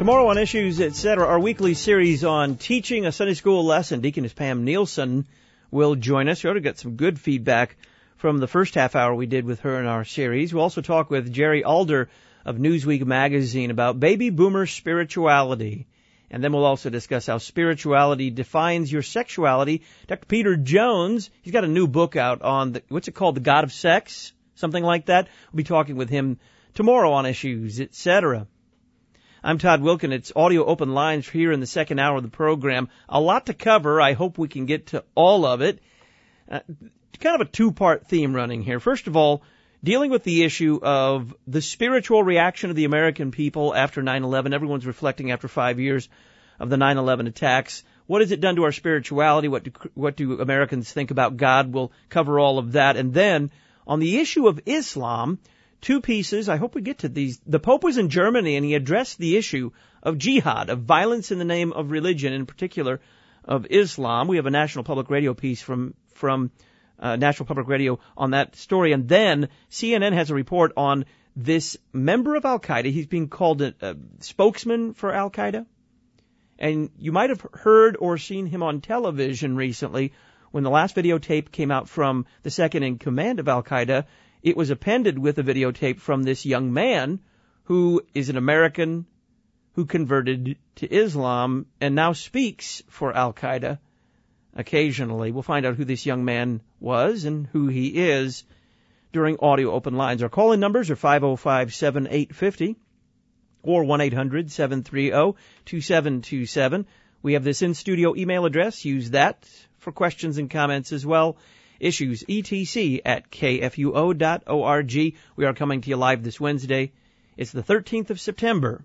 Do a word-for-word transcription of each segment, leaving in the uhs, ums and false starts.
Tomorrow on Issues, et cetera, our weekly series on teaching a Sunday school lesson. Deaconess Pam Nielsen will join us. We already got some good feedback from the first half hour we did with her in our series. We'll also talk with Jerry Alder of Newsweek magazine about baby boomer spirituality. And then we'll also discuss how spirituality defines your sexuality. Doctor Peter Jones, he's got a new book out on, the, what's it called, The God of Sex? Something like that. We'll be talking with him tomorrow on Issues, et cetera. I'm Todd Wilkin. It's Audio Open Lines here in the second hour of the program. A lot to cover. I hope we can get to all of it. Uh, kind of a two-part theme running here. First of all, dealing with the issue of the spiritual reaction of the American people after nine eleven. Everyone's reflecting after five years of the nine eleven attacks. What has it done to our spirituality? What do, what do Americans think about God? We'll cover all of that. And then on the issue of Islam, two pieces. I hope we get to these. The Pope was in Germany and he addressed the issue of jihad, of violence in the name of religion, in particular of Islam. We have a National Public Radio piece from, from uh, National Public Radio on that story. And then C N N has a report on this member of Al-Qaeda. He's being called a, a spokesman for Al-Qaeda. And you might have heard or seen him on television recently when the last videotape came out from the second in command of Al-Qaeda. It was appended with a videotape from this young man who is an American who converted to Islam and now speaks for Al-Qaeda occasionally. We'll find out who this young man was and who he is during Audio Open Lines. Our call-in numbers are five oh five, seven eight five oh or one eight hundred, seven three zero, two seven two seven. We have this in-studio email address. Use that for questions and comments as well. Issues, E T C at K F U O dot org. We are coming to you live this Wednesday. It's the thirteenth of September.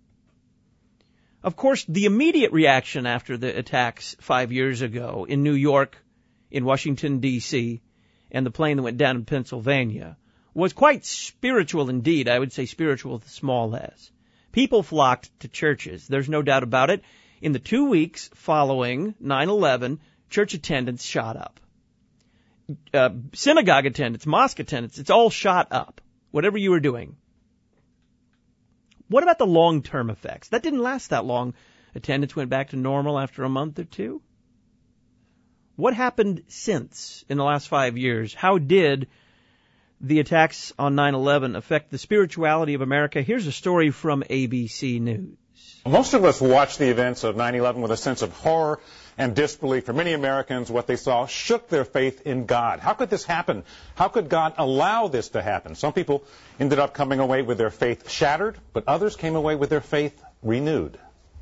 Of course, the immediate reaction after the attacks five years ago in New York, in Washington, D C, and the plane that went down in Pennsylvania was quite spiritual indeed. I would say spiritual with a small s. People flocked to churches. There's no doubt about it. In the two weeks following nine eleven, church attendance shot up. Uh, synagogue attendance, mosque attendance, it's all shot up, whatever you were doing. What about the long-term effects? That didn't last that long. Attendance went back to normal after a month or two. What happened since in the last five years? How did the attacks on nine eleven affect the spirituality of America? Here's a story from A B C News. Most of us watched the events of nine eleven with a sense of horror and disbelief. For many Americans, what they saw shook their faith in God. How could this happen? How could God allow this to happen? Some people ended up coming away with their faith shattered, but others came away with their faith renewed.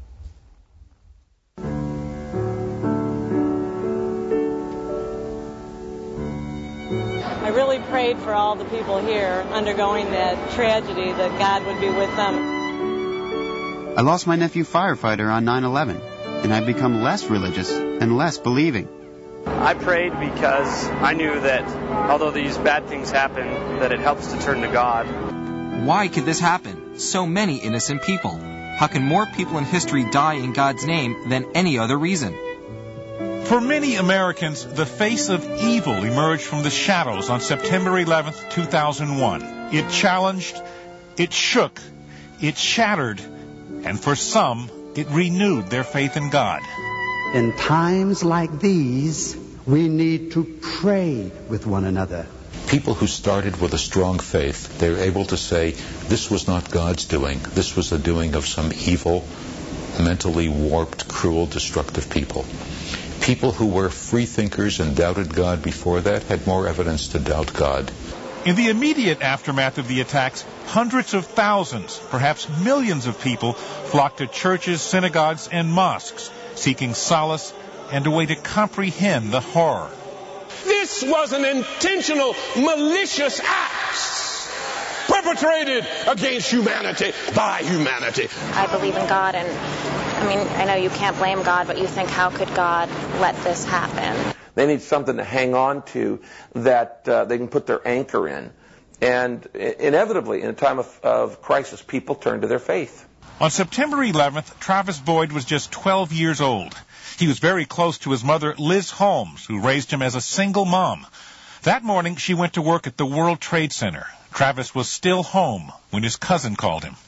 I really prayed for all the people here undergoing that tragedy, that God would be with them. I lost my nephew firefighter on nine eleven, and I've become less religious and less believing. I prayed because I knew that although these bad things happen, that it helps to turn to God. Why could this happen? So many innocent people. How can more people in history die in God's name than any other reason? For many Americans, the face of evil emerged from the shadows on September eleventh, two thousand one. It challenged, it shook, it shattered, and for some, it renewed their faith in God. In times like these, we need to pray with one another. People who started with a strong faith, they were able to say, this was not God's doing. This was the doing of some evil, mentally warped, cruel, destructive people. People who were free thinkers and doubted God before that had more evidence to doubt God. In the immediate aftermath of the attacks, hundreds of thousands, perhaps millions of people flocked to churches, synagogues, and mosques, seeking solace and a way to comprehend the horror. This was an intentional, malicious act perpetrated against humanity by humanity. I believe in God, and I mean, I know you can't blame God, but you think, how could God let this happen? They need something to hang on to that uh, they can put their anchor in. And inevitably, in a time of, of crisis, people turn to their faith. On September eleventh, Travis Boyd was just twelve years old. He was very close to his mother, Liz Holmes, who raised him as a single mom. That morning, she went to work at the World Trade Center. Travis was still home when his cousin called him.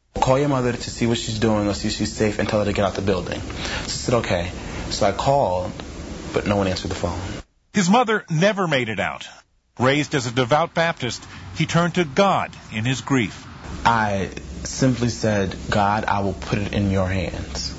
Call your mother to see what she's doing or see if she's safe and tell her to get out the building. So I said, okay. So I called, but no one answered the phone. His mother never made it out. Raised as a devout Baptist, he turned to God in his grief. I simply said, God, I will put it in your hands.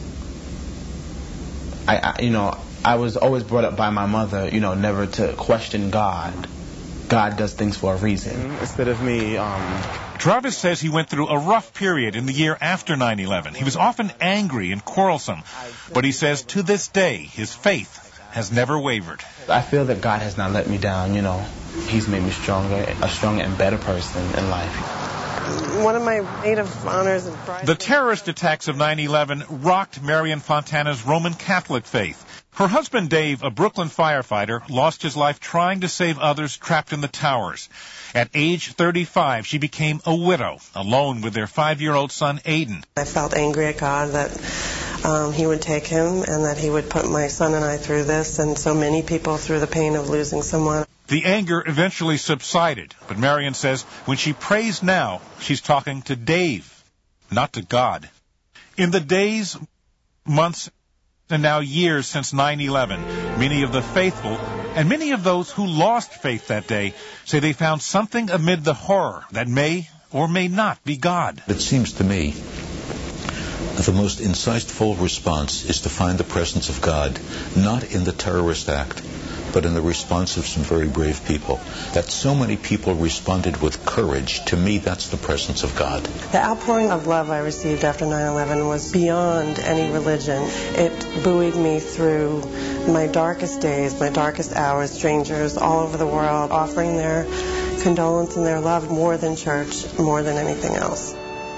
I, I you know, I was always brought up by my mother, you know, never to question God. God does things for a reason. Instead of me, um... Travis says he went through a rough period in the year after nine eleven. He was often angry and quarrelsome, but he says to this day his faith has never wavered. I feel that God has not let me down, you know. He's made me stronger, a stronger and better person in life. One of my maid of honors and bride. The terrorist attacks of nine eleven rocked Marion Fontana's Roman Catholic faith. Her husband, Dave, a Brooklyn firefighter, lost his life trying to save others trapped in the towers. At age thirty-five, she became a widow, alone with their five-year-old son, Aiden. I felt angry at God that um, he would take him and that he would put my son and I through this and so many people through the pain of losing someone. The anger eventually subsided, but Marion says when she prays now, she's talking to Dave, not to God. In the days, months, and now years since nine eleven, many of the faithful and many of those who lost faith that day say they found something amid the horror that may or may not be God. It seems to me that the most insightful response is to find the presence of God, not in the terrorist act, but in the response of some very brave people. That so many people responded with courage, to me, that's the presence of God. The outpouring of love I received after nine eleven was beyond any religion. It buoyed me through my darkest days, my darkest hours, strangers all over the world offering their condolence and their love more than church, more than anything else.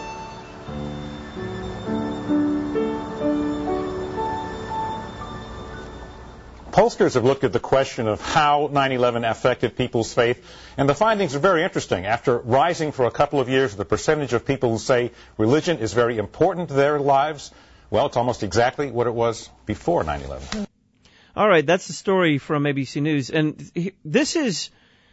Pollsters have looked at the question of how nine eleven affected people's faith, and the findings are very interesting. After rising for a couple of years, the percentage of people who say religion is very important to their lives, well, it's almost exactly what it was before nine eleven. All right, that's the story from A B C News. And this is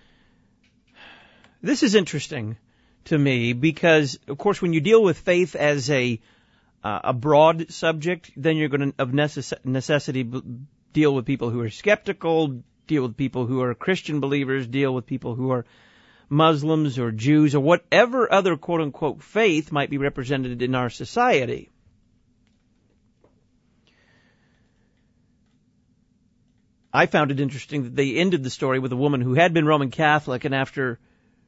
this is interesting to me because, of course, when you deal with faith as a uh, a broad subject, then you're going to, of necess- necessity, deal with people who are skeptical, deal with people who are Christian believers, deal with people who are Muslims or Jews or whatever other quote-unquote faith might be represented in our society. I found it interesting that they ended the story with a woman who had been Roman Catholic, and after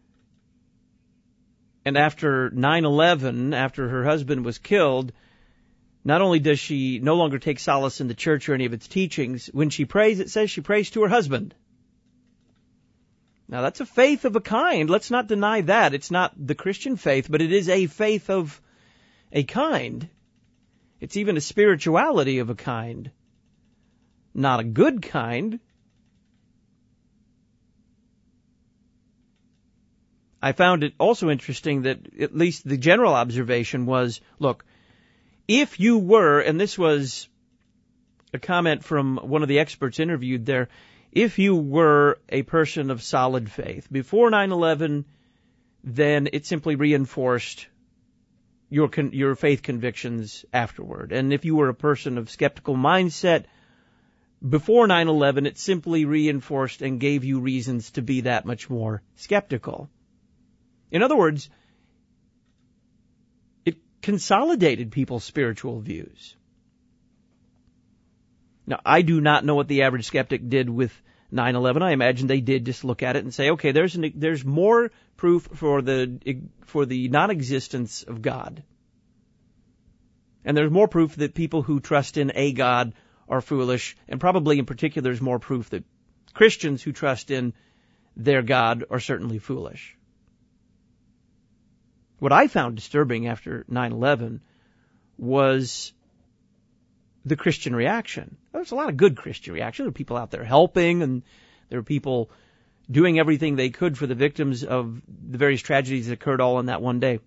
and after nine eleven, after her husband was killed, not only does she no longer take solace in the church or any of its teachings, when she prays, it says she prays to her husband. Now, that's a faith of a kind. Let's not deny that. It's not the Christian faith, but it is a faith of a kind. It's even a spirituality of a kind. Not a good kind. I found it also interesting that at least the general observation was, look, if you were, and this was a comment from one of the experts interviewed there, if you were a person of solid faith before nine eleven, then it simply reinforced your con- your faith convictions afterward. And if you were a person of skeptical mindset before nine eleven, it simply reinforced and gave you reasons to be that much more skeptical. In other words, consolidated people's spiritual views. Now, I do not know what the average skeptic did with nine eleven. I imagine they did just look at it and say, okay, there's an, there's more proof for the for the non-existence of God. And there's more proof that people who trust in a God are foolish, and probably in particular there's more proof that Christians who trust in their God are certainly foolish. What I found disturbing after nine eleven was the Christian reaction. There's a lot of good Christian reaction. There were people out there helping, and there were people doing everything they could for the victims of the various tragedies that occurred all in that one day.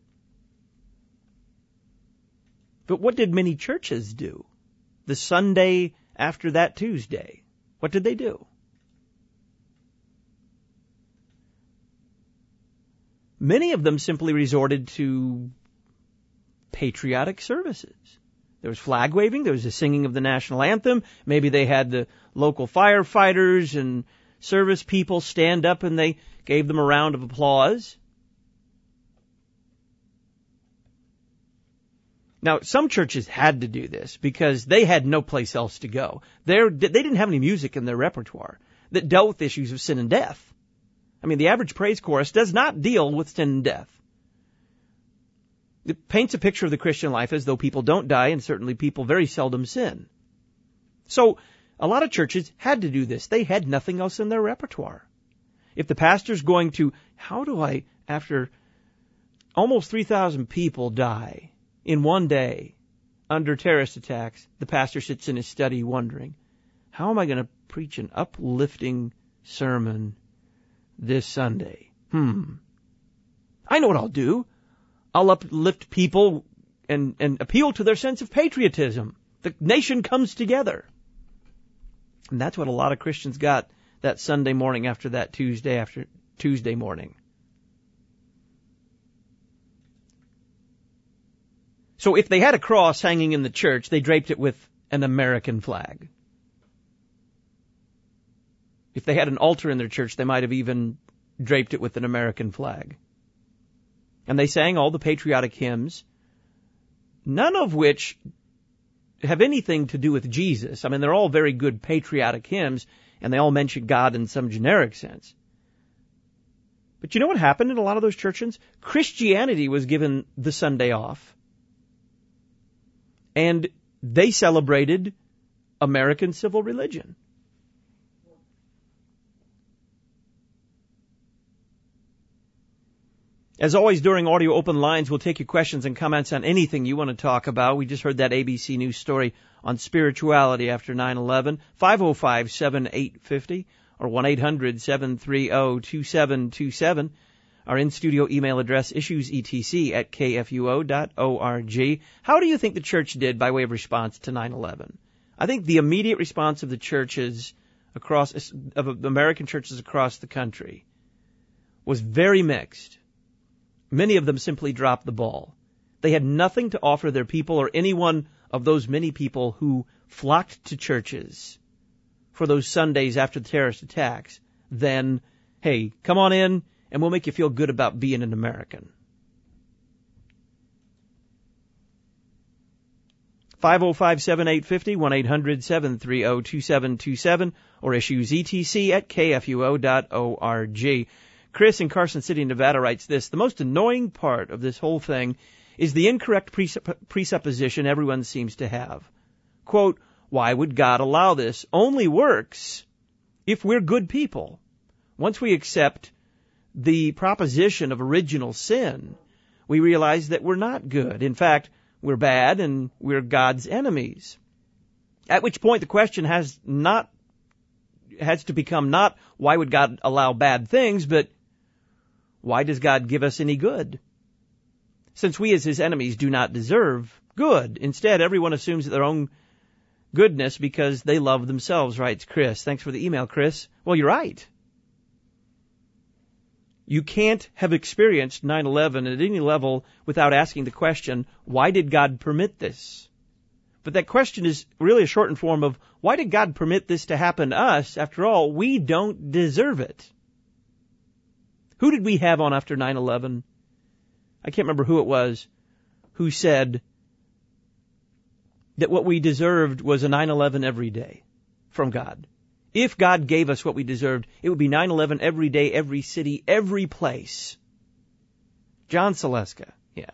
But what did many churches do? The Sunday after that Tuesday, what did they do? Many of them simply resorted to patriotic services. There was flag waving, there was the singing of the national anthem, maybe they had the local firefighters and service people stand up and they gave them a round of applause. Now, some churches had to do this because they had no place else to go. They're, they didn't have any music in their repertoire that dealt with issues of sin and death. I mean, the average praise chorus does not deal with sin and death. It paints a picture of the Christian life as though people don't die, and certainly people very seldom sin. So, a lot of churches had to do this. They had nothing else in their repertoire. If the pastor's going to, how do I, after almost three thousand people die in one day under terrorist attacks, the pastor sits in his study wondering, how am I going to preach an uplifting sermon this Sunday? Hmm. I know what I'll do. I'll uplift people and, and appeal to their sense of patriotism. The nation comes together. And that's what a lot of Christians got that Sunday morning after that Tuesday after Tuesday morning. So if they had a cross hanging in the church, they draped it with an American flag. If they had an altar in their church, they might have even draped it with an American flag. And they sang all the patriotic hymns, none of which have anything to do with Jesus. I mean, they're all very good patriotic hymns, and they all mention God in some generic sense. But you know what happened in a lot of those churches? Christianity was given the Sunday off, and they celebrated American civil religion. As always, during Audio Open Lines, we'll take your questions and comments on anything you want to talk about. We just heard that A B C News story on spirituality after nine eleven. five oh five, seven eight five oh or one eight hundred, seven three oh, two seven two seven. Our in-studio email address, issuesetc at k f u o dot org. How do you think the church did by way of response to nine eleven? I think the immediate response of the churches across, of American churches across the country was very mixed. Many of them simply dropped the ball. They had nothing to offer their people or any one of those many people who flocked to churches for those Sundays after the terrorist attacks than, hey, come on in and we'll make you feel good about being an American. five oh five, seven eight five oh, one eight hundred, seven three oh, two seven two seven or issues E T C at k f u o dot org. Chris in Carson City, Nevada writes this: the most annoying part of this whole thing is the incorrect presupp- presupposition everyone seems to have. Quote, why would God allow this? Only works if we're good people. Once we accept the proposition of original sin, we realize that we're not good. In fact, we're bad and we're God's enemies. At which point the question has not has to become not why would God allow bad things, but why does God give us any good? Since we as his enemies do not deserve good. Instead, everyone assumes their own goodness because they love themselves, writes Chris. Thanks for the email, Chris. Well, you're right. You can't have experienced nine eleven at any level without asking the question, why did God permit this? But that question is really a shortened form of, why did God permit this to happen to us? After all, we don't deserve it. Who did we have on after nine eleven? I can't remember who it was who said that what we deserved was a nine eleven every day from God. If God gave us what we deserved, it would be nine eleven every day, every city, every place. John Saleska, yeah.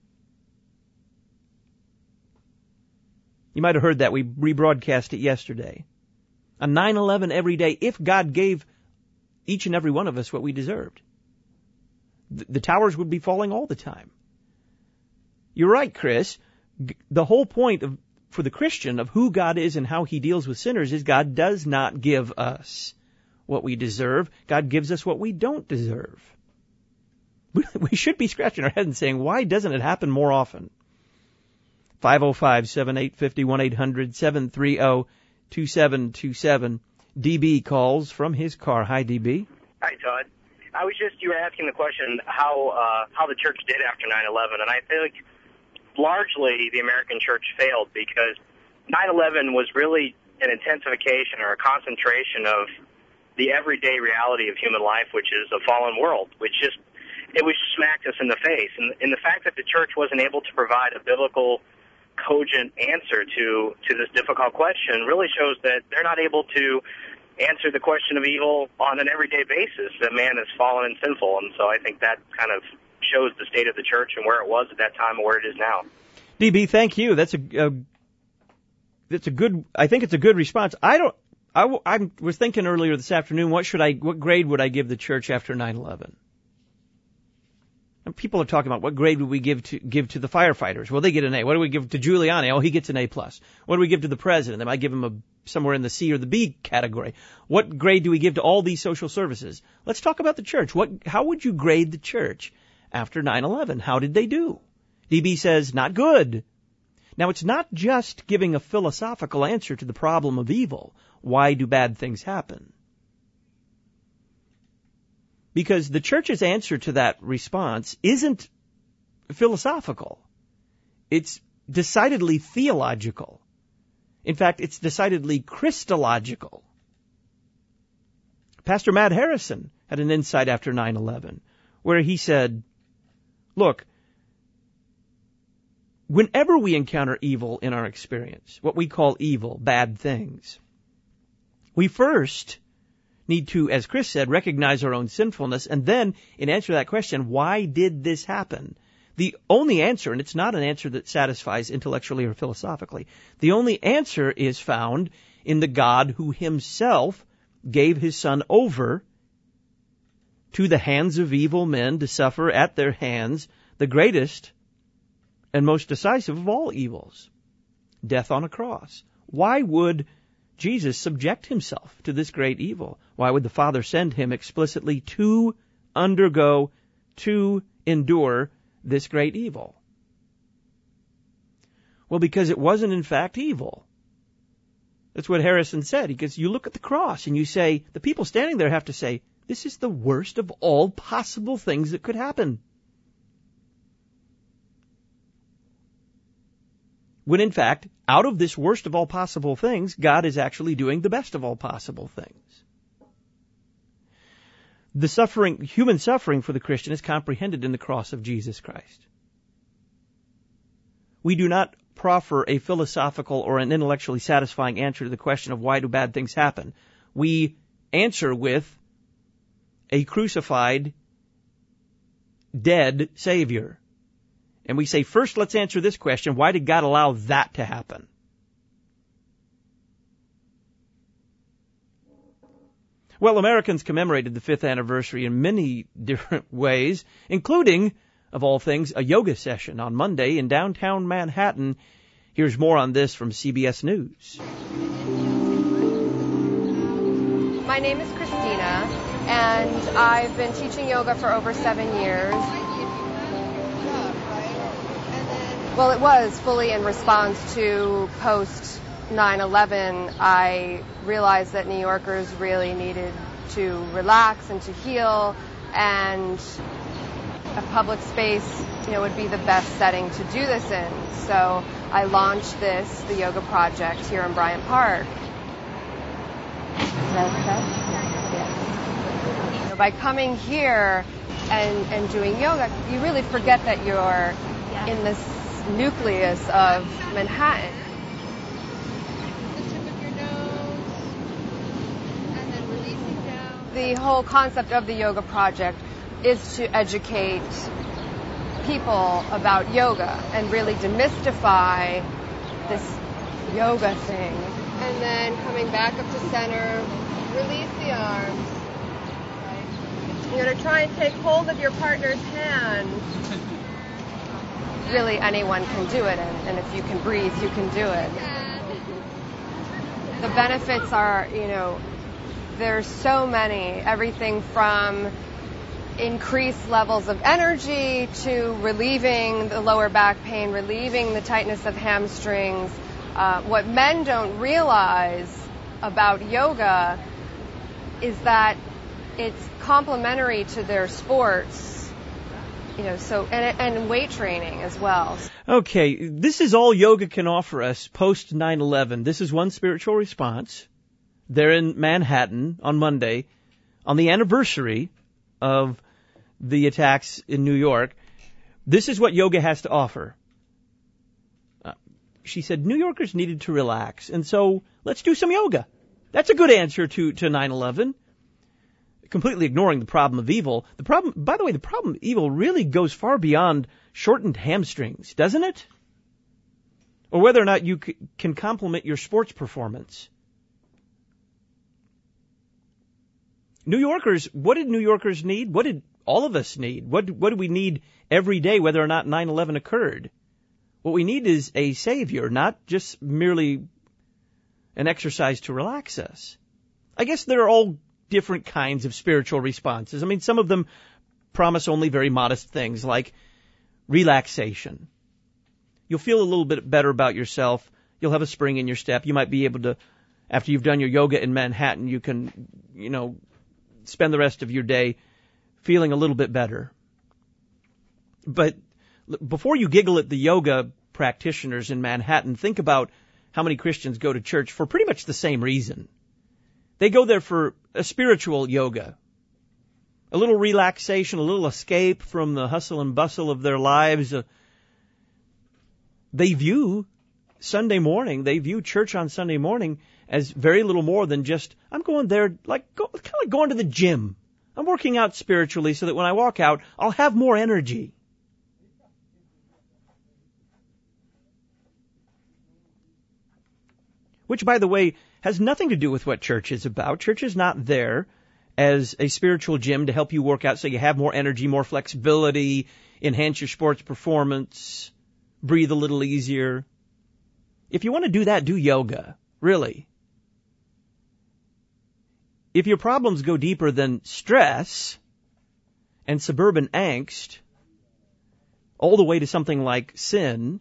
You might have heard that. We rebroadcast it yesterday. A nine eleven every day, if God gave each and every one of us what we deserved. The, the towers would be falling all the time. You're right, Chris. G- the whole point of for the Christian of who God is and how he deals with sinners is God does not give us what we deserve. God gives us what we don't deserve. We should be scratching our head and saying, why doesn't it happen more often? five oh five, seven eight five oh, one eight hundred, seven three oh, two seven two seven. D B calls from his car. Hi, D B. Hi, Todd. I was just, you were asking the question how uh, how the church did after nine eleven, and I think largely the American church failed, because nine eleven was really an intensification or a concentration of the everyday reality of human life, which is a fallen world, which just, it was smacked us in the face. And, and the fact that the church wasn't able to provide a biblical, cogent answer to, to this difficult question really shows that they're not able to answer the question of evil on an everyday basis, that man is fallen and sinful. And so I think that kind of shows the state of the church and where it was at that time and where it is now. D B, thank you. That's a, a that's a good, I think it's a good response. I don't, I, w- I was thinking earlier this afternoon, what should I, what grade would I give the church after nine eleven? And people are talking about what grade would we give to, give to the firefighters? Well, they get an A. What do we give to Giuliani? Oh, he gets an A plus. What do we give to the president? They might give him a, somewhere in the C or the B category. What grade do we give to all these social services? Let's talk about the church. What, how would you grade the church after nine eleven? How did they do? D B says, not good. Now, it's not just giving a philosophical answer to the problem of evil. Why do bad things happen? Because the church's answer to that response isn't philosophical. It's decidedly theological. In fact, it's decidedly Christological. Pastor Matt Harrison had an insight after nine eleven where he said, look, whenever we encounter evil in our experience, what we call evil, bad things, we first need to, as Chris said, recognize our own sinfulness, and then, in answer to that question, why did this happen? The only answer, and it's not an answer that satisfies intellectually or philosophically, the only answer is found in the God who himself gave his Son over to the hands of evil men to suffer at their hands the greatest and most decisive of all evils, death on a cross. Why would Jesus subject himself to this great evil? Why would the Father send him explicitly to undergo, to endure this great evil? Well, because it wasn't in fact evil. That's what Harrison said. Because you look at the cross and you say, the people standing there have to say, this is the worst of all possible things that could happen. When in fact, out of this worst of all possible things, God is actually doing the best of all possible things. The suffering, human suffering for the Christian is comprehended in the cross of Jesus Christ. We do not proffer a philosophical or an intellectually satisfying answer to the question of why do bad things happen. We answer with a crucified, dead Savior. And we say, first, let's answer this question. Why did God allow that to happen? Well, Americans commemorated the fifth anniversary in many different ways, including, of all things, a yoga session on Monday in downtown Manhattan. Here's more on this from C B S News. My name is Christina, and I've been teaching yoga for over seven years. Well, it was fully in response to post nine eleven. I realized that New Yorkers really needed to relax and to heal, and a public space, you know, would be the best setting to do this in. So I launched this, the Yoga Project, here in Bryant Park. Is that okay? Yeah. So by coming here and, and doing yoga, you really forget that you're yeah. in this nucleus of Manhattan. The tip of your nose, and then releasing down. The whole concept of the Yoga Project is to educate people about yoga and really demystify this yoga thing. And then coming back up to center, release the arms. Right. You're going to try and take hold of your partner's hand. Really anyone can do it, and, and if you can breathe, you can do it. The benefits are, you know, there's so many. Everything from increased levels of energy to relieving the lower back pain, relieving the tightness of hamstrings. Uh, what men don't realize about yoga is that it's complementary to their sports. you know, so, and, and weight training as well. Okay, this is all yoga can offer us post nine eleven. This is one spiritual response. They're in Manhattan on Monday, on the anniversary of the attacks in New York. This is what yoga has to offer. Uh, she said New Yorkers needed to relax, and so let's do some yoga. That's a good answer to, to nine eleven. Completely ignoring the problem of evil. The problem, by the way, the problem of evil really goes far beyond shortened hamstrings, doesn't it? Or whether or not you c- can complement your sports performance. New Yorkers, what did New Yorkers need? What did all of us need? What, what do we need every day, whether or not nine eleven occurred? What we need is a savior, not just merely an exercise to relax us. I guess they're all different kinds of spiritual responses. I mean, some of them promise only very modest things like relaxation. You'll feel a little bit better about yourself. You'll have a spring in your step. You might be able to, after you've done your yoga in Manhattan, you can, you know, spend the rest of your day feeling a little bit better. But before you giggle at the yoga practitioners in Manhattan, think about how many Christians go to church for pretty much the same reason. They go there for a spiritual yoga, a little relaxation, a little escape from the hustle and bustle of their lives. Uh, they view Sunday morning, they view church on Sunday morning as very little more than just, I'm going there, like, go, kind of like going to the gym. I'm working out spiritually so that when I walk out, I'll have more energy. Which, by the way, has nothing to do with what church is about. Church is not there as a spiritual gym to help you work out so you have more energy, more flexibility, enhance your sports performance, breathe a little easier. If you want to do that, do yoga, really. If your problems go deeper than stress and suburban angst, all the way to something like sin,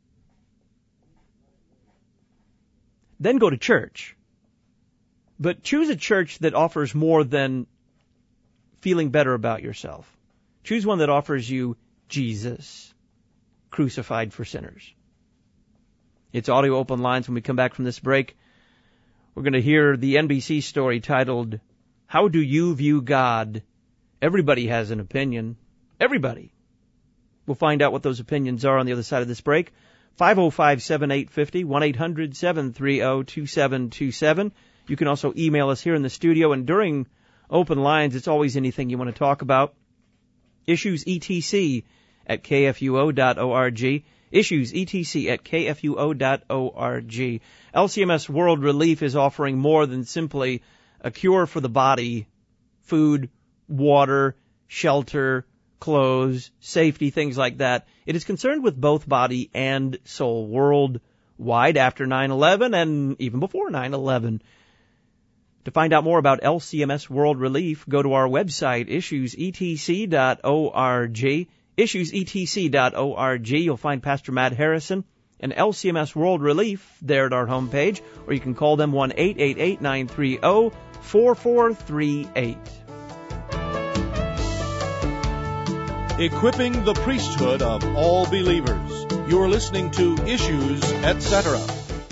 then go to church. But choose a church that offers more than feeling better about yourself. Choose one that offers you Jesus, crucified for sinners. It's Audio Open Lines. When we come back from this break, we're going to hear the N B C story titled, How Do You View God? Everybody has an opinion. Everybody. We'll find out what those opinions are on the other side of this break. five oh five, seven eight five oh, one eight hundred, seven three oh, two seven two seven. You can also email us here in the studio, and during Open Lines, it's always anything you want to talk about. Issues E T C at K F U O dot org. Issues E T C at K F U O dot org. L C M S World Relief is offering more than simply a cure for the body, food, water, shelter, clothes, safety, things like that. It is concerned with both body and soul worldwide after nine eleven and even before nine eleven. To find out more about L C M S World Relief, go to our website, issues E T C dot org. issues E T C dot org. You'll find Pastor Matt Harrison and L C M S World Relief there at our homepage, or you can call them one eight eight eight, nine three zero, four four three eight. Equipping the priesthood of all believers. You're listening to Issues, et cetera.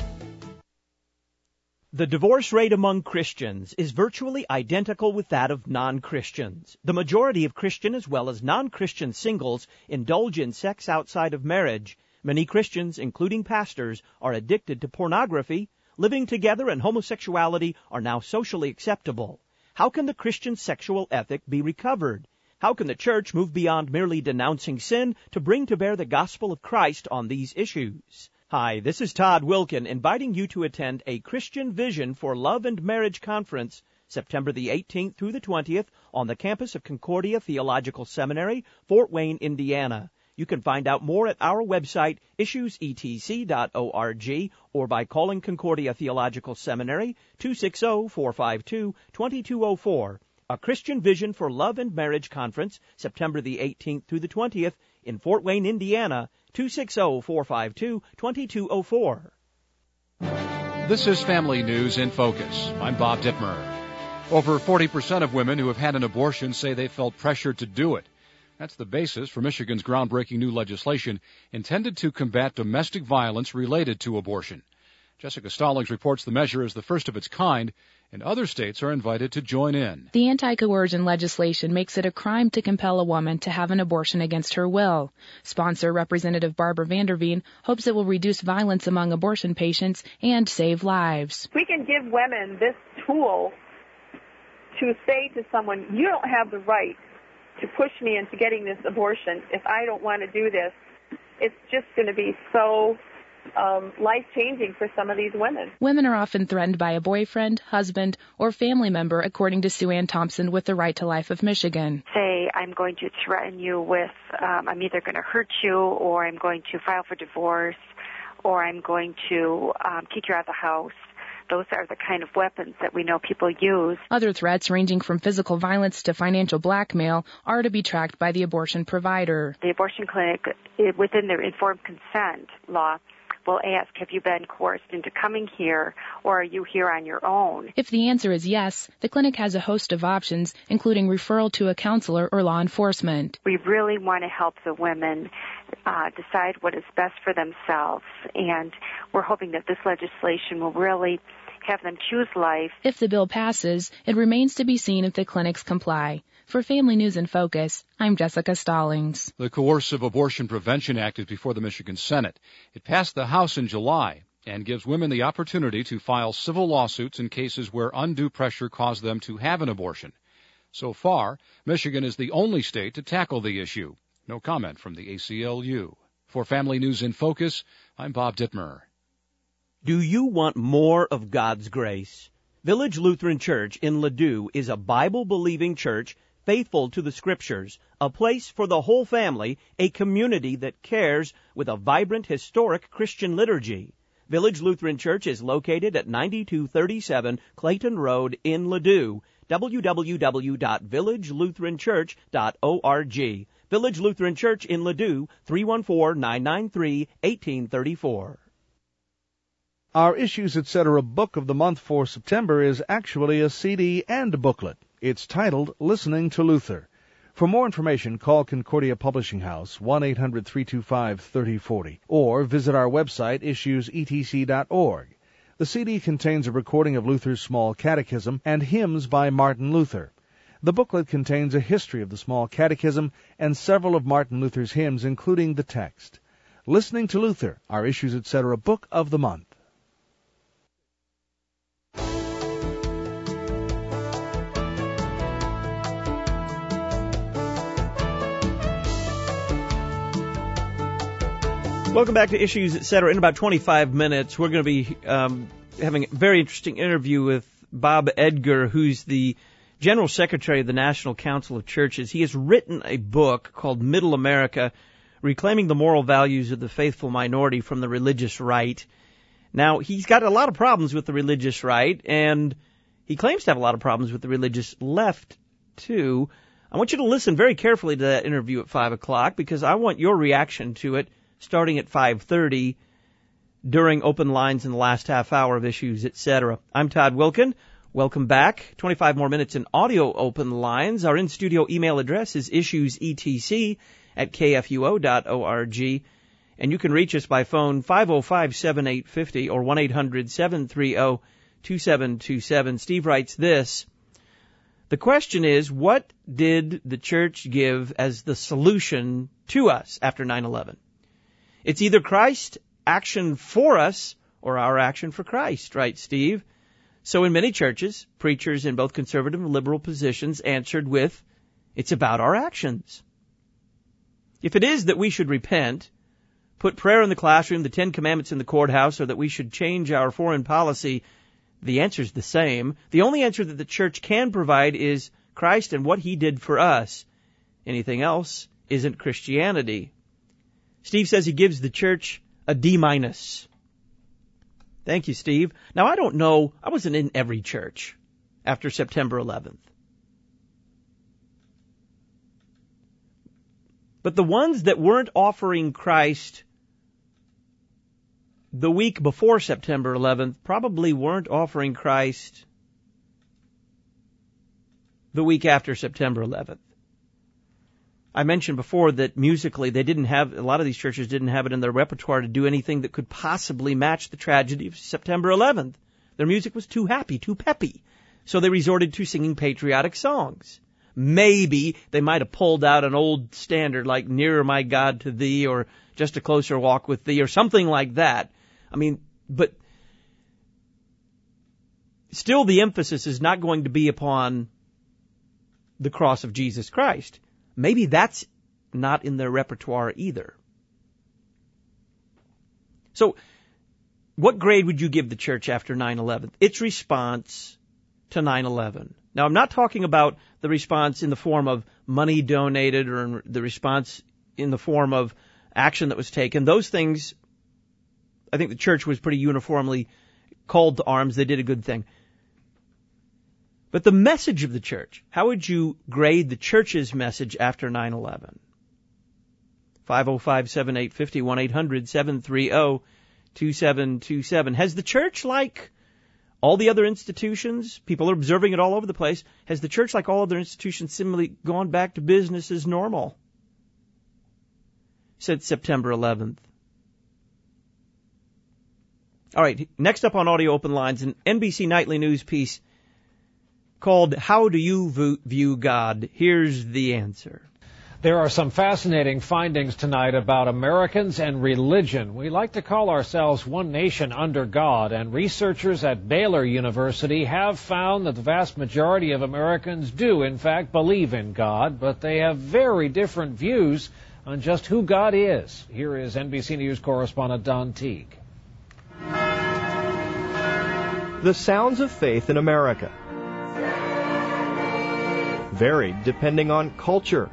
The divorce rate among Christians is virtually identical with that of non-Christians. The majority of Christian as well as non-Christian singles indulge in sex outside of marriage. Many Christians, including pastors, are addicted to pornography. Living together and homosexuality are now socially acceptable. How can the Christian sexual ethic be recovered? How can the church move beyond merely denouncing sin to bring to bear the gospel of Christ on these issues? Hi, this is Todd Wilkin, inviting you to attend a Christian Vision for Love and Marriage Conference, September the eighteenth through the twentieth, on the campus of Concordia Theological Seminary, Fort Wayne, Indiana. You can find out more at our website, issues E T C dot org, or by calling Concordia Theological Seminary, two six zero, four five two, two two zero four. A Christian Vision for Love and Marriage Conference, September the eighteenth through the twentieth, in Fort Wayne, Indiana, two six zero, four five two, two two zero four. This is Family News in Focus. I'm Bob Dittmer. Over forty percent of women who have had an abortion say they felt pressured to do it. That's the basis for Michigan's groundbreaking new legislation intended to combat domestic violence related to abortion. Jessica Stallings reports the measure is the first of its kind, and other states are invited to join in. The anti-coercion legislation makes it a crime to compel a woman to have an abortion against her will. Sponsor Representative Barbara Vanderveen hopes it will reduce violence among abortion patients and save lives. We can give women this tool to say to someone, you don't have the right to push me into getting this abortion if I don't want to do this. It's just going to be so Um, life-changing for some of these women. Women are often threatened by a boyfriend, husband, or family member, according to Sue Ann Thompson with the Right to Life of Michigan. Say, I'm going to threaten you with, um, I'm either going to hurt you, or I'm going to file for divorce, or I'm going to um, kick you out of the house. Those are the kind of weapons that we know people use. Other threats, ranging from physical violence to financial blackmail, are to be tracked by the abortion provider. The abortion clinic, within their informed consent law, will ask, have you been coerced into coming here, or are you here on your own? If the answer is yes, the clinic has a host of options, including referral to a counselor or law enforcement. We really want to help the women uh, decide what is best for themselves, and we're hoping that this legislation will really have them choose life. If the bill passes, it remains to be seen if the clinics comply. For Family News in Focus, I'm Jessica Stallings. The Coercive Abortion Prevention Act is before the Michigan Senate. It passed the House in July and gives women the opportunity to file civil lawsuits in cases where undue pressure caused them to have an abortion. So far, Michigan is the only state to tackle the issue. No comment from the A C L U. For Family News in Focus, I'm Bob Dittmer. Do you want more of God's grace? Village Lutheran Church in Ladue is a Bible-believing church faithful to the Scriptures, a place for the whole family, a community that cares with a vibrant, historic Christian liturgy. Village Lutheran Church is located at ninety-two thirty-seven Clayton Road in Ladue. w w w dot village lutheran church dot org. Village Lutheran Church in Ladue, three one four, nine nine three, one eight three four. Our Issues Etc. book of the month for September is actually a C D and booklet. It's titled Listening to Luther. For more information, call Concordia Publishing House, one eight hundred, three two five, three oh four oh, or visit our website, issues e t c dot org. The C D contains a recording of Luther's Small Catechism and hymns by Martin Luther. The booklet contains a history of the Small Catechism and several of Martin Luther's hymns, including the text. Listening to Luther, Our Issues Etc. book of the month. Welcome back to Issues, et cetera. In about twenty-five minutes, we're going to be um, having a very interesting interview with Bob Edgar, who's the General Secretary of the National Council of Churches. He has written a book called Middle America, Reclaiming the Moral Values of the Faithful Minority from the Religious Right. Now, he's got a lot of problems with the religious right, and he claims to have a lot of problems with the religious left, too. I want you to listen very carefully to that interview at five o'clock, because I want your reaction to it starting at five thirty during open lines in the last half hour of Issues, et cetera. I'm Todd Wilkin. Welcome back. twenty-five more minutes in audio open lines. Our in-studio email address is issuesetc at k f u o dot org. And you can reach us by phone five oh five, seven eight five oh or one eight hundred, seven three zero, two seven two seven. Steve writes this. The question is, what did the church give as the solution to us after nine eleven? It's either Christ's action for us or our action for Christ, writes Steve. So in many churches, preachers in both conservative and liberal positions answered with, it's about our actions. If it is that we should repent, put prayer in the classroom, the Ten Commandments in the courthouse, or that we should change our foreign policy, the answer's the same. The only answer that the church can provide is Christ and what He did for us. Anything else isn't Christianity. Steve says he gives the church a D minus. Thank you, Steve. Now, I don't know. I wasn't in every church after September eleventh. But the ones that weren't offering Christ the week before September eleventh probably weren't offering Christ the week after September eleventh. I mentioned before that musically they didn't have, a lot of these churches didn't have it in their repertoire to do anything that could possibly match the tragedy of September eleventh. Their music was too happy, too peppy. So they resorted to singing patriotic songs. Maybe they might have pulled out an old standard like Nearer My God to Thee or Just a Closer Walk with Thee or something like that. I mean, but still the emphasis is not going to be upon the cross of Jesus Christ. Maybe that's not in their repertoire either. So, what grade would you give the church after nine eleven? Its response to nine eleven. Now, I'm not talking about the response in the form of money donated or the response in the form of action that was taken. Those things, I think the church was pretty uniformly called to arms. They did a good thing. But the message of the church, how would you grade the church's message after nine eleven? five oh five, seven eight five oh, one eight hundred, seven three oh, two seven two seven. Has the church, like all the other institutions, people are observing it all over the place, has the church, like all other institutions, similarly gone back to business as normal since September eleventh? All right, next up on Audio Open Lines, an N B C Nightly News piece called How Do You View God? Here's the answer. There are some fascinating findings tonight about Americans and religion. We like to call ourselves one nation under God, and researchers at Baylor University have found that the vast majority of Americans do, in fact, believe in God, but they have very different views on just who God is. Here is N B C News correspondent Don Teague. The sounds of faith in America. Varied depending on culture,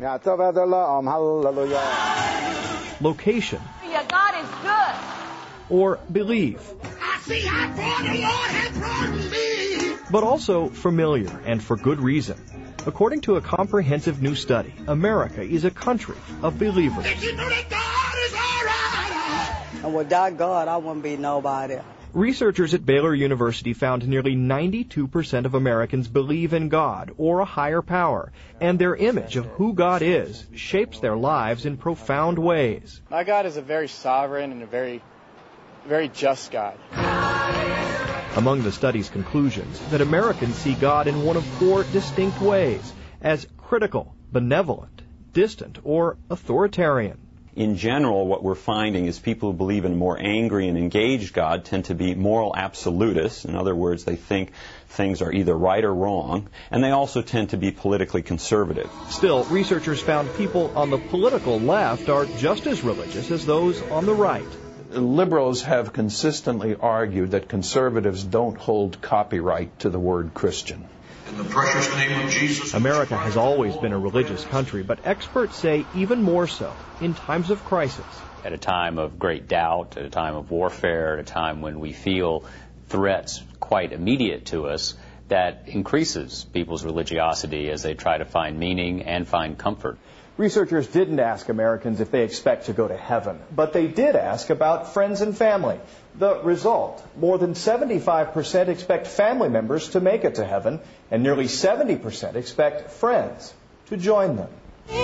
location, God is good, or belief. I see how far the Lord has brought me. But also familiar, and for good reason. According to a comprehensive new study, America is a country of believers. Did you know that God is all right? And without God, I wouldn't be nobody. Researchers at Baylor University found nearly ninety-two percent of Americans believe in God or a higher power, and their image of who God is shapes their lives in profound ways. My God is a very sovereign and a very, very just God. Among the study's conclusions, that Americans see God in one of four distinct ways, as critical, benevolent, distant, or authoritarian. In general, what we're finding is people who believe in a more angry and engaged God tend to be moral absolutists. In other words, they think things are either right or wrong, and they also tend to be politically conservative. Still, researchers found people on the political left are just as religious as those on the right. Liberals have consistently argued that conservatives don't hold copyright to the word Christian. In the precious name of Jesus. America has always been a religious country, but experts say even more so in times of crisis. At a time of great doubt, at a time of warfare, at a time when we feel threats quite immediate to us, that increases people's religiosity as they try to find meaning and find comfort. Researchers didn't ask Americans if they expect to go to heaven, but they did ask about friends and family. The result, more than seventy-five percent expect family members to make it to heaven, and nearly seventy percent expect friends to join them.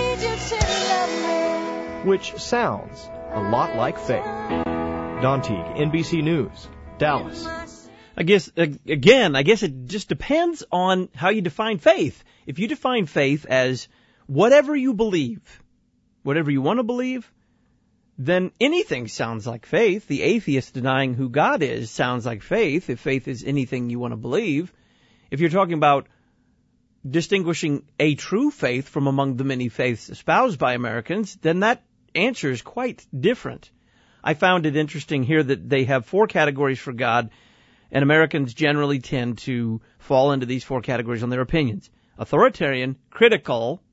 Which sounds a lot like faith. Don Teague, N B C News, Dallas. I guess, again, I guess it just depends on how you define faith. If you define faith as whatever you believe, whatever you want to believe, then anything sounds like faith. The atheist denying who God is sounds like faith, if faith is anything you want to believe. If you're talking about distinguishing a true faith from among the many faiths espoused by Americans, then that answer is quite different. I found it interesting here that they have four categories for God, and Americans generally tend to fall into these four categories on their opinions. Authoritarian, critical,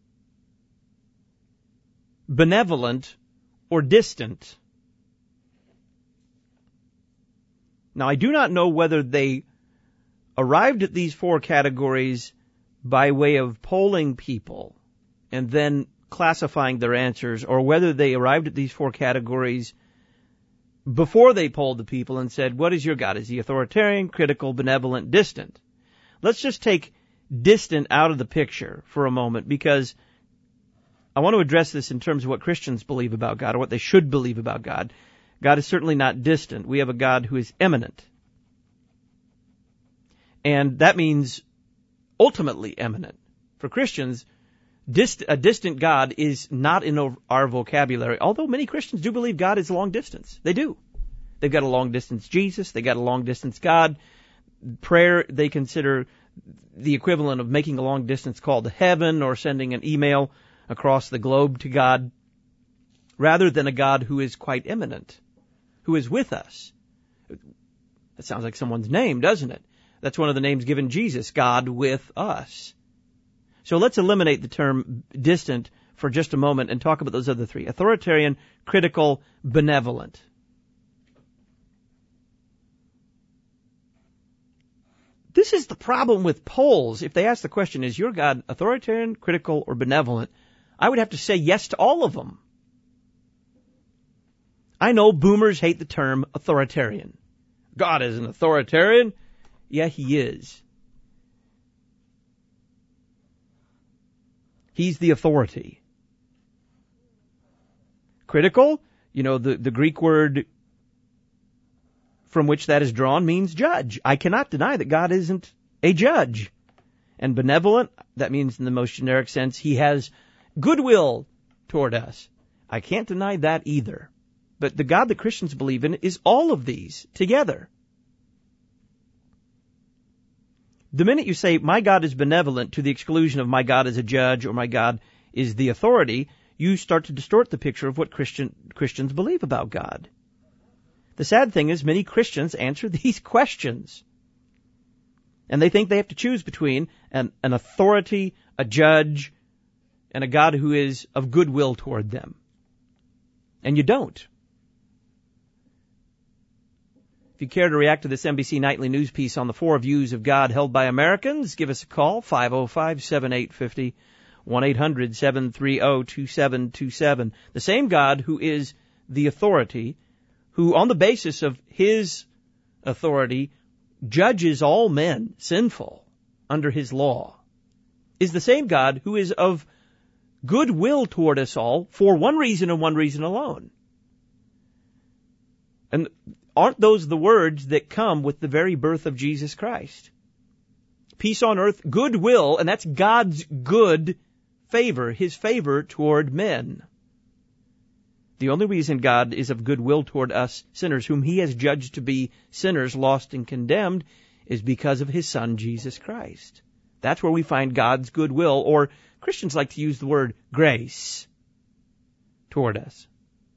benevolent, or distant. Now, I do not know whether they arrived at these four categories by way of polling people and then classifying their answers, or whether they arrived at these four categories before they polled the people and said, what is your God? Is he authoritarian, critical, benevolent, distant? Let's just take distant out of the picture for a moment, because I want to address this in terms of what Christians believe about God, or what they should believe about God. God is certainly not distant. We have a God who is immanent. And that means ultimately immanent. For Christians, dist- a distant God is not in our vocabulary, although many Christians do believe God is long distance. They do. They've got a long distance Jesus. They've got a long distance God. Prayer, they consider the equivalent of making a long distance call to heaven or sending an email across the globe to God, rather than a God who is quite immanent, who is with us. That sounds like someone's name, doesn't it? That's one of the names given Jesus, God with us. So let's eliminate the term distant for just a moment and talk about those other three. Authoritarian, critical, benevolent. This is the problem with polls. If they ask the question, is your God authoritarian, critical, or benevolent? I would have to say yes to all of them. I know boomers hate the term authoritarian. God is an authoritarian. Yeah, he is. He's the authority. Critical, you know, the, the Greek word from which that is drawn means judge. I cannot deny that God isn't a judge. And benevolent, that means in the most generic sense, he has goodwill toward us. I can't deny that either. But the God that Christians believe in is all of these together. The minute you say, my God is benevolent to the exclusion of my God is a judge or my God is the authority, you start to distort the picture of what Christian, Christians believe about God. The sad thing is many Christians answer these questions. And they think they have to choose between an, an authority, a judge, and a God who is of goodwill toward them. And you don't. If you care to react to this N B C Nightly News piece on the four views of God held by Americans, give us a call, five oh five, seven eight five oh, one eight hundred, seven three oh, two seven two seven. The same God who is the authority, who on the basis of his authority judges all men sinful under his law, is the same God who is of goodwill toward us all for one reason and one reason alone. And aren't those the words that come with the very birth of Jesus Christ? Peace on earth, goodwill, and that's God's good favor, his favor toward men. The only reason God is of goodwill toward us sinners, whom he has judged to be sinners, lost and condemned, is because of his Son, Jesus Christ. That's where we find God's goodwill, or Christians like to use the word grace, toward us.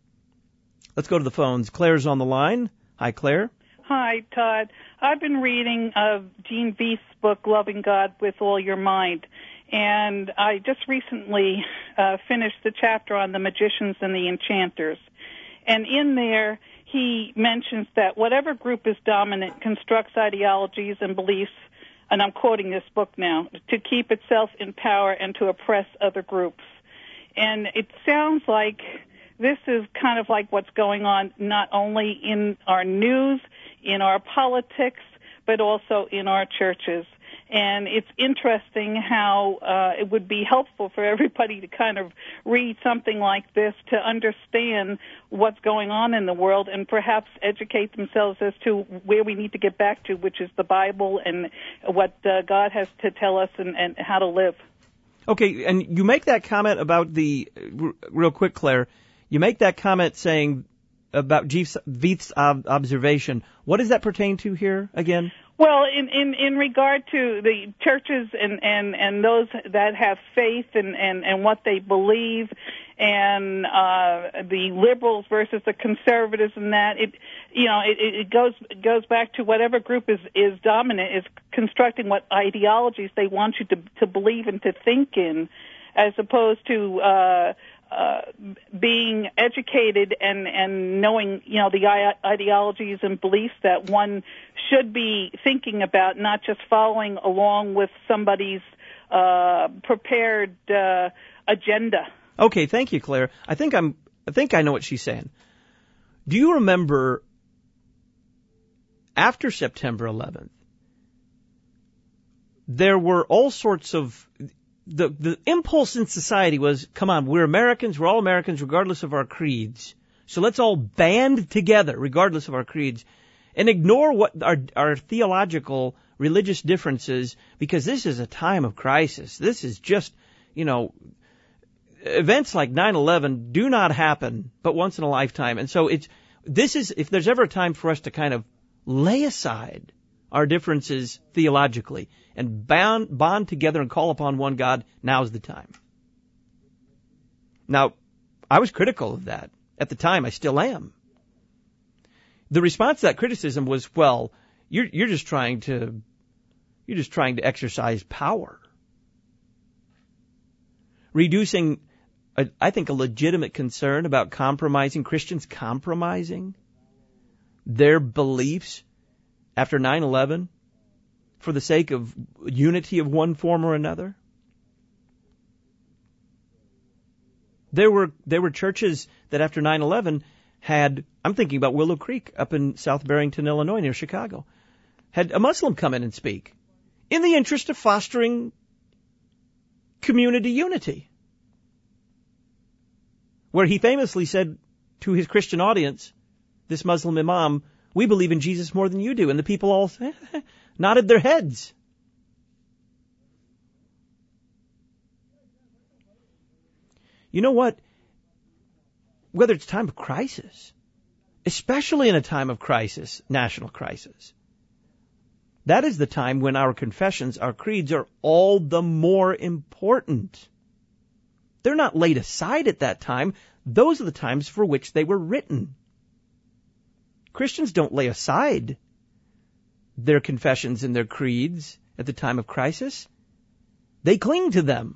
Let's go to the phones. Claire's on the line. Hi, Claire. Hi, Todd. I've been reading uh, Gene Veith's book, Loving God with All Your Mind. And I just recently uh, finished the chapter on the magicians and the enchanters. And in there, he mentions that whatever group is dominant constructs ideologies and beliefs, and I'm quoting this book now, to keep itself in power and to oppress other groups. And it sounds like this is kind of like what's going on not only in our news, in our politics, but also in our churches. And it's interesting how uh, it would be helpful for everybody to kind of read something like this to understand what's going on in the world and perhaps educate themselves as to where we need to get back to, which is the Bible and what uh, God has to tell us and, and how to live. Okay, and you make that comment about the, real quick, Claire, you make that comment saying about Veith's observation. What does that pertain to here again? Well, in, in, in regard to the churches and, and, and those that have faith and, and, and what they believe, and uh, the liberals versus the conservatives, and that it, you know, it, it goes it goes back to whatever group is, is dominant is constructing what ideologies they want you to to believe and to think in, as opposed to uh, uh, being educated and, and knowing, you know, the ideologies and beliefs that one should be thinking about, not just following along with somebody's uh, prepared uh, agenda. Okay, thank you, Claire. I think I'm. I think I know what she's saying. Do you remember after September eleventh, there were all sorts of the, the impulse in society was, come on, we're Americans, we're all Americans regardless of our creeds. So let's all band together regardless of our creeds and ignore what our, our theological, religious differences, because this is a time of crisis. This is just, you know, events like nine eleven do not happen but once in a lifetime. And so it's, this is, if there's ever a time for us to kind of lay aside our differences theologically and bond, bond together and call upon one God, now's the time. Now, I was critical of that. At the time, I still am. The response to that criticism was, well, you're, you're just trying to, you're just trying to exercise power. Reducing, a, I think, a legitimate concern about compromising, Christians compromising their beliefs after nine eleven for the sake of unity of one form or another. There were, there were churches that after nine eleven had, I'm thinking about Willow Creek up in South Barrington, Illinois, near Chicago, had a Muslim come in and speak in the interest of fostering community unity, where he famously said to his Christian audience, this Muslim imam, we believe in Jesus more than you do. And the people all nodded their heads. You know what? Whether it's time of crisis, especially in a time of crisis, national crisis, that is the time when our confessions, our creeds are all the more important. They're not laid aside at that time. Those are the times for which they were written. Christians don't lay aside their confessions and their creeds at the time of crisis. They cling to them.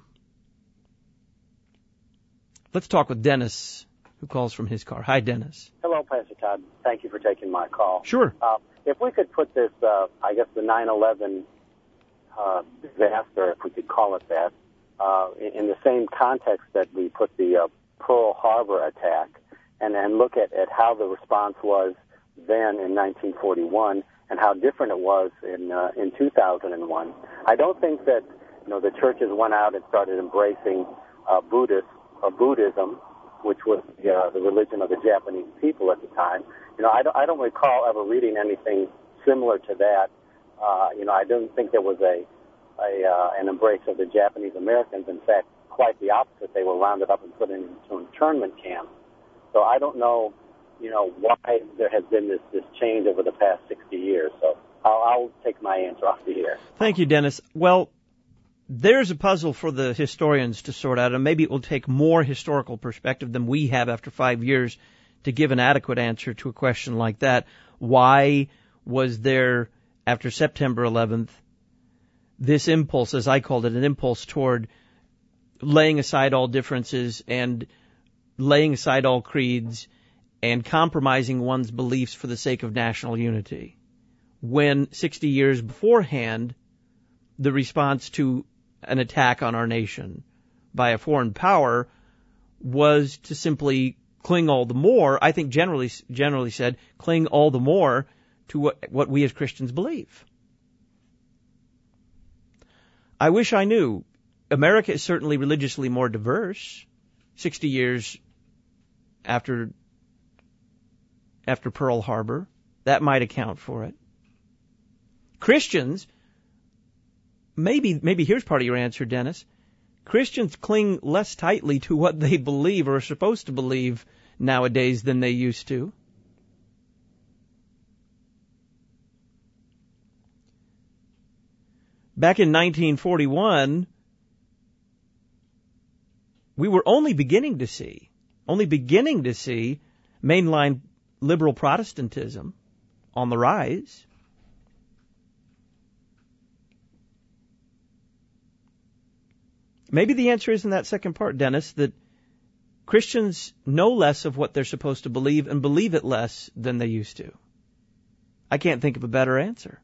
Let's talk with Dennis, who calls from his car. Hi, Dennis. Hello, Pastor Todd. Thank you for taking my call. Sure. Uh, if we could put this, uh, I guess the nine eleven uh, disaster, if we could call it that, uh, in, in the same context that we put the uh, Pearl Harbor attack, and then look at, at how the response was then in nineteen forty-one and how different it was in uh, in two thousand one. I don't think that, you know, the churches went out and started embracing uh, Buddhist or Buddhism, which was uh, the religion of the Japanese people at the time. You know, I don't, I don't recall ever reading anything similar to that. Uh, you know, I don't think there was a, a uh, an embrace of the Japanese Americans. In fact, quite the opposite. They were rounded up and put into internment camps. So I don't know, you know, why there has been this, this change over the past sixty years. So I'll, I'll take my answer off the air. Thank you, Dennis. Well, there's a puzzle for the historians to sort out, and maybe it will take more historical perspective than we have after five years to give an adequate answer to a question like that. Why was there, after September eleventh, this impulse, as I called it, an impulse toward laying aside all differences and laying aside all creeds and compromising one's beliefs for the sake of national unity, when sixty years beforehand, the response to an attack on our nation by a foreign power was to simply cling all the more, I think generally generally said, cling all the more to what, what we as Christians believe. I wish I knew. America is certainly religiously more diverse, sixty years after after Pearl Harbor. That might account for it. Christians, maybe maybe here's part of your answer, Dennis. Christians cling less tightly to what they believe or are supposed to believe nowadays than they used to. Back in nineteen forty-one, we were only beginning to see, only beginning to see mainline liberal Protestantism on the rise. Maybe the answer is in that second part, Dennis, that Christians know less of what they're supposed to believe and believe it less than they used to. I can't think of a better answer.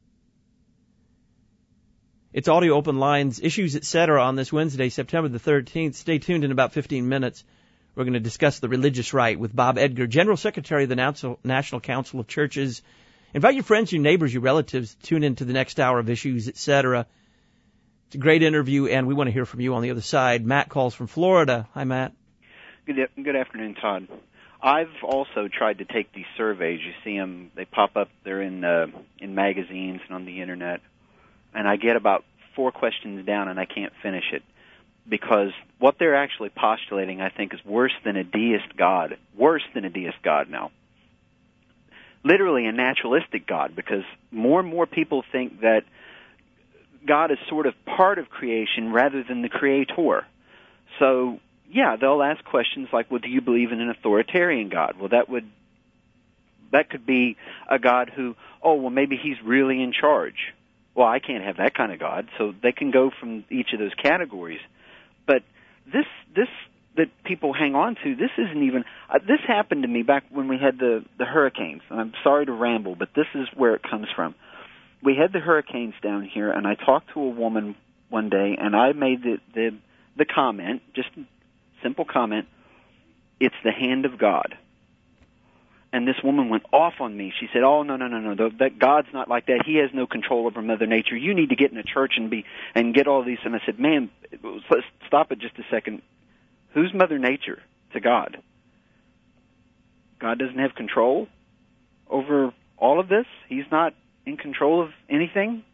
It's Audio Open Lines, Issues, et cetera on this Wednesday, September the thirteenth. Stay tuned in about fifteen minutes. We're going to discuss the religious right with Bob Edgar, General Secretary of the National Council of Churches. Invite your friends, your neighbors, your relatives to tune in to the next hour of Issues, et cetera. It's a great interview, and we want to hear from you on the other side. Matt calls from Florida. Hi, Matt. Good, good afternoon, Todd. I've also tried to take these surveys. You see them; they pop up. They're in uh, in magazines and on the internet, and I get about four questions down, and I can't finish it because what they're actually postulating, I think, is worse than a deist God. Worse than a deist God now. Literally a naturalistic God, because more and more people think that God is sort of part of creation rather than the creator. So, yeah, they'll ask questions like, well, do you believe in an authoritarian God? Well, that would, that could be a God who, oh, well, maybe he's really in charge. Well, I can't have that kind of God. So they can go from each of those categories. But this, this that people hang on to, this isn't even, uh, this happened to me back when we had the, the hurricanes. And I'm sorry to ramble, but this is where it comes from. We had the hurricanes down here, and I talked to a woman one day, and I made the, the, the comment, just a simple comment, it's the hand of God. And this woman went off on me. She said, oh, no, no, no, no, that God's not like that. He has no control over Mother Nature. You need to get in a church and be and get all these. And I said, man, let's stop it just a second. Who's Mother Nature to God? God doesn't have control over all of this? He's not in control of anything?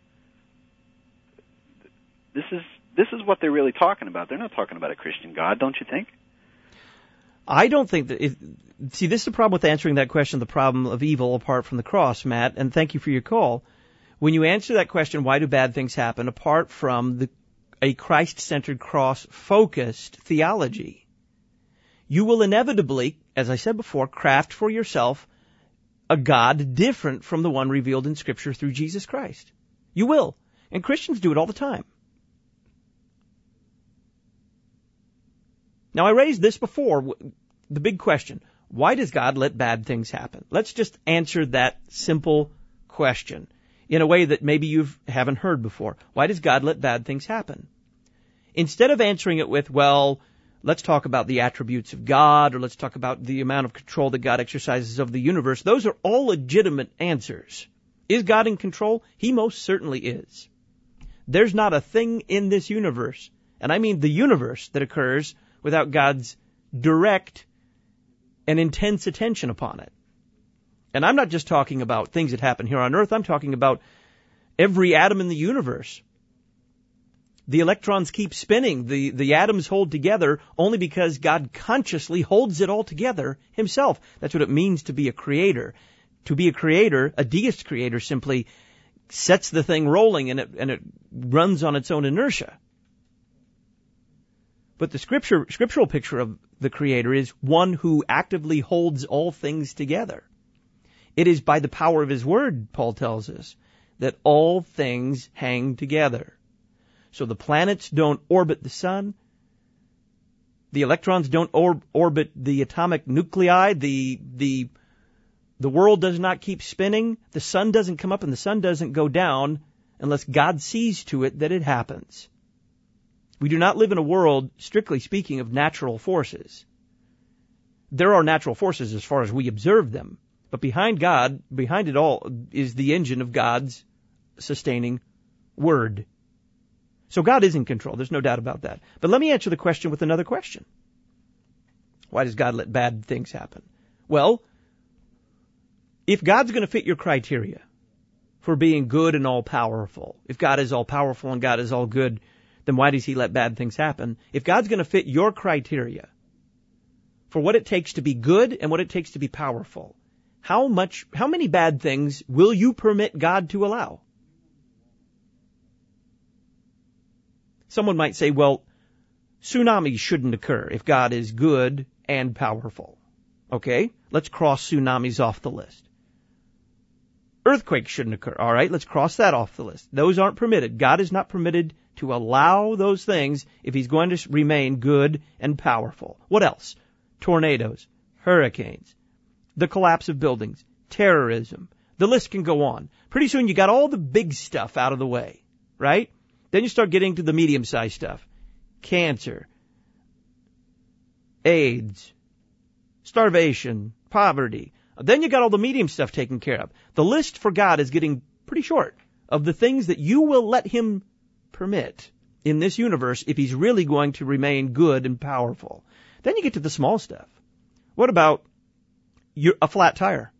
This is this is what they're really talking about. They're not talking about a Christian God, don't you think? I don't think that... It, see, this is the problem with answering that question, the problem of evil apart from the cross, Matt, and thank you for your call. When you answer that question, why do bad things happen, apart from the a Christ-centered, cross-focused theology, you will inevitably, as I said before, craft for yourself a God different from the one revealed in Scripture through Jesus Christ. You will. And Christians do it all the time. Now, I raised this before, the big question. Why does God let bad things happen? Let's just answer that simple question in a way that maybe you haven't heard before. Why does God let bad things happen? Instead of answering it with, well, let's talk about the attributes of God, or let's talk about the amount of control that God exercises over the universe, those are all legitimate answers. Is God in control? He most certainly is. There's not a thing in this universe, and I mean the universe, that occurs without God's direct and intense attention upon it. And I'm not just talking about things that happen here on Earth. I'm talking about every atom in the universe. The electrons keep spinning. The, the atoms hold together only because God consciously holds it all together himself. That's what it means to be a creator. To be a creator, a deist creator, simply sets the thing rolling and it, and it runs on its own inertia. But the scripture, scriptural picture of the Creator is one who actively holds all things together. It is by the power of His Word, Paul tells us, that all things hang together. So the planets don't orbit the sun. The electrons don't or- orbit the atomic nuclei. The, the, the world does not keep spinning. The sun doesn't come up and the sun doesn't go down unless God sees to it that it happens. We do not live in a world, strictly speaking, of natural forces. There are natural forces as far as we observe them. But behind God, behind it all, is the engine of God's sustaining Word. So God is in control. There's no doubt about that. But let me answer the question with another question. Why does God let bad things happen? Well, if God's going to fit your criteria for being good and all-powerful, if God is all-powerful and God is all good, then why does He let bad things happen? If God's going to fit your criteria for what it takes to be good and what it takes to be powerful, how much, how many bad things will you permit God to allow? Someone might say, well, tsunamis shouldn't occur if God is good and powerful. Okay, let's cross tsunamis off the list. Earthquakes shouldn't occur. All right, let's cross that off the list. Those aren't permitted. God is not permitted to allow those things if He's going to remain good and powerful. What else? Tornadoes, hurricanes, the collapse of buildings, terrorism. The list can go on. Pretty soon you got all the big stuff out of the way, right? Then you start getting to the medium-sized stuff. Cancer, AIDS, starvation, poverty. Then you got all the medium stuff taken care of. The list for God is getting pretty short of the things that you will let Him permit. in this universe if he's really going to remain good and powerful. Then you get to the small stuff. What about your, a flat tire?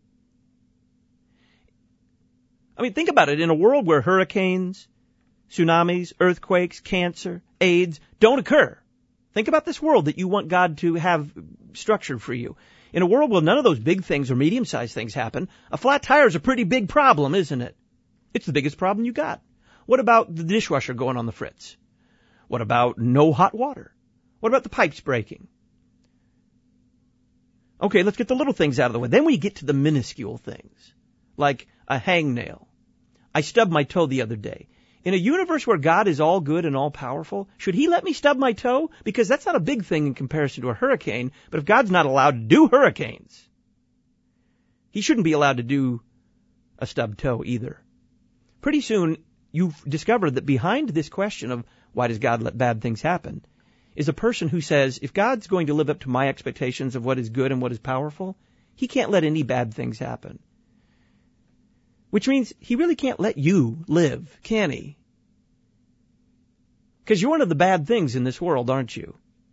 I mean, think about it. In a world where hurricanes, tsunamis, earthquakes, cancer, AIDS don't occur, think about this world that you want God to have structured for you. In a world where none of those big things or medium-sized things happen, a flat tire is a pretty big problem, isn't it? It's the biggest problem you got. What about the dishwasher going on the fritz? What about no hot water? What about the pipes breaking? Okay, let's get the little things out of the way. Then we get to the minuscule things, like a hangnail. I stubbed my toe the other day. In a universe where God is all good and all powerful, should he let me stub my toe? Because that's not a big thing in comparison to a hurricane, but if God's not allowed to do hurricanes, he shouldn't be allowed to do a stubbed toe either. Pretty soon, you've discovered that behind this question of why does God let bad things happen is a person who says, if God's going to live up to my expectations of what is good and what is powerful, he can't let any bad things happen. Which means he really can't let you live, can he? Because you're one of the bad things in this world, aren't you?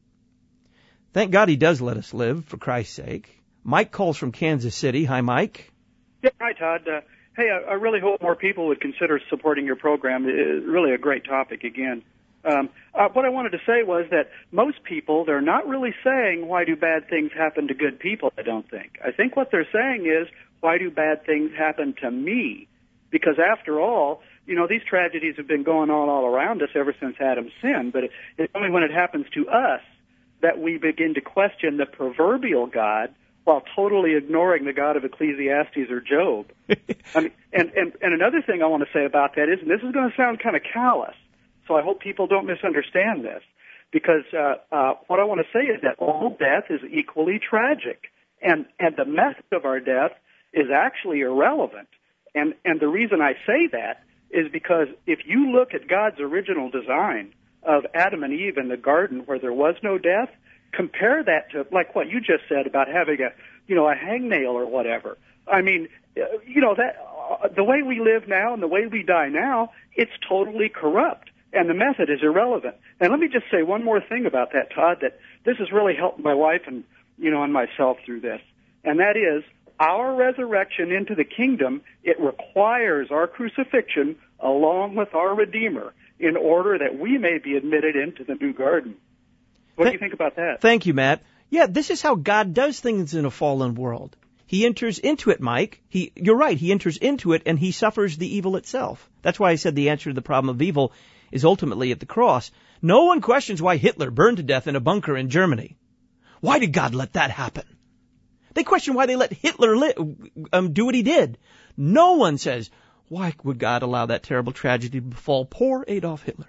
Thank God he does let us live, for Christ's sake. Mike calls from Kansas City. Hi, Mike. Yeah, hi, Todd. Uh, hey, I, I really hope more people would consider supporting your program. It's really a great topic, again. Um, uh, what I wanted to say was that most people, they're not really saying, why do bad things happen to good people, I don't think. I think what they're saying is, why do bad things happen to me? Because after all, you know, these tragedies have been going on all around us ever since Adam's sin, but it, it's only when it happens to us that we begin to question the proverbial God while totally ignoring the God of Ecclesiastes or Job. I mean, and, and, and another thing I want to say about that is, and this is going to sound kind of callous, so I hope people don't misunderstand this, because uh, uh, what I want to say is that all death is equally tragic, and, and the method of our death is actually irrelevant. And, and the reason I say that is because if you look at God's original design of Adam and Eve in the garden where there was no death, compare that to like what you just said about having a, you know, a hangnail or whatever. I mean, you know, that uh, the way we live now and the way we die now, it's totally corrupt, and the method is irrelevant. And let me just say one more thing about that, Todd, that this has really helped my wife and, you know, and myself through this, and that is, our resurrection into the kingdom, it requires our crucifixion along with our Redeemer in order that we may be admitted into the new garden. What Th- do you think about that? Thank you, Matt. Yeah, this is how God does things in a fallen world. He enters into it, Mike. He, you're right, he enters into it and he suffers the evil itself. That's why I said the answer to the problem of evil is ultimately at the cross. No one questions why Hitler burned to death in a bunker in Germany. Why did God let that happen? They question why they let Hitler li- um, do what he did. No one says, why would God allow that terrible tragedy to befall poor Adolf Hitler?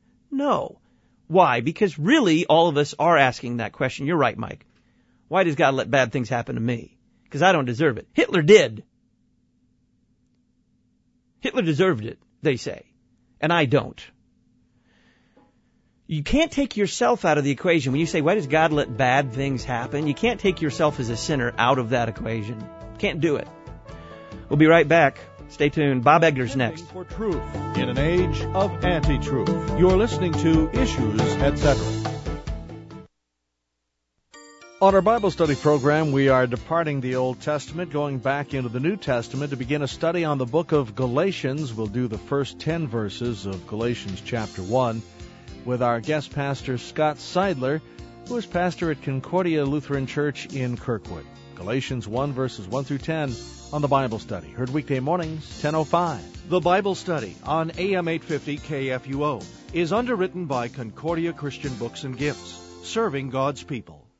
No. Why? Because really all of us are asking that question. You're right, Mike. Why does God let bad things happen to me? Because I don't deserve it. Hitler did. Hitler deserved it, they say. And I don't. You can't take yourself out of the equation. When you say, why does God let bad things happen? You can't take yourself as a sinner out of that equation. Can't do it. We'll be right back. Stay tuned. Bob Egner's next. For truth in an age of anti-truth. You're listening to Issues, et cetera. On our Bible study program, we are departing the Old Testament, going back into the New Testament to begin a study on the book of Galatians. We'll do the first ten verses of Galatians chapter one. With our guest pastor, Scott Seidler, who is pastor at Concordia Lutheran Church in Kirkwood. Galatians one, verses one through ten on the Bible Study. Heard weekday mornings, ten oh five. The Bible Study on A M eight fifty K F U O is underwritten by Concordia Christian Books and Gifts, serving God's people.